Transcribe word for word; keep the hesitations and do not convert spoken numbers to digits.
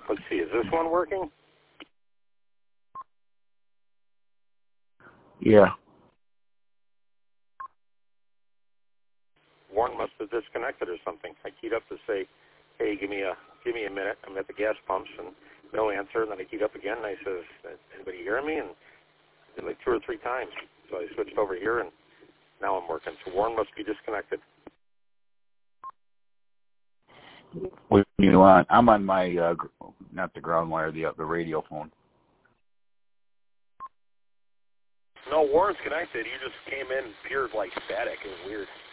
Let's see, is this one working? Yeah. Warren must have disconnected or something. I keyed up to say, hey, give me a give me a minute. I'm at the gas pumps, and no answer. And then I keyed up again, and I says, anybody hearing me? And I did like two or three times. So I switched over here, and now I'm working. So Warren must be disconnected. What do you want? I'm on my, uh, not the ground wire, the, uh, the radio phone. No, Warren's connected. You just came in, appeared like static. It was weird.